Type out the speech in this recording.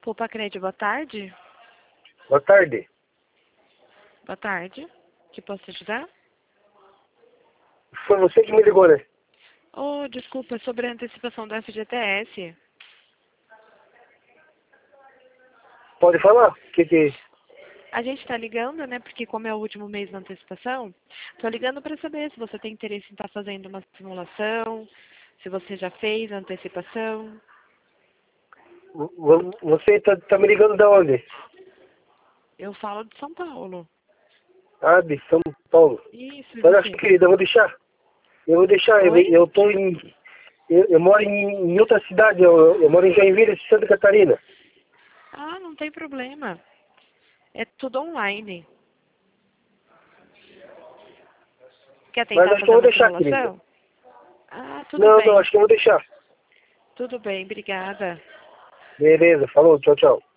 Desculpa, Crede, boa tarde. Boa tarde. Boa tarde. Que posso te ajudar? Foi você que me ligou, né? Oh, desculpa, é sobre a antecipação do FGTS. Pode falar? Que... A gente está ligando, né, porque como é o último mês da antecipação, estou ligando para saber se você tem interesse em estar fazendo uma simulação, se você já fez a antecipação. Você tá me ligando de onde? Eu falo de São Paulo. Ah, de São Paulo. Isso, e Mas acho você? que, querida, eu vou deixar. Oi? Eu tô em... Eu moro em outra cidade, eu moro em Joinville, Santa Catarina. Ah, não tem problema. É tudo online. Quer Mas tentar acho que fazer eu vou uma deixar, querida. simulação? Ah, tudo Não, bem. acho que eu vou deixar. Tudo bem, obrigada. Beleza, falou, tchau, tchau.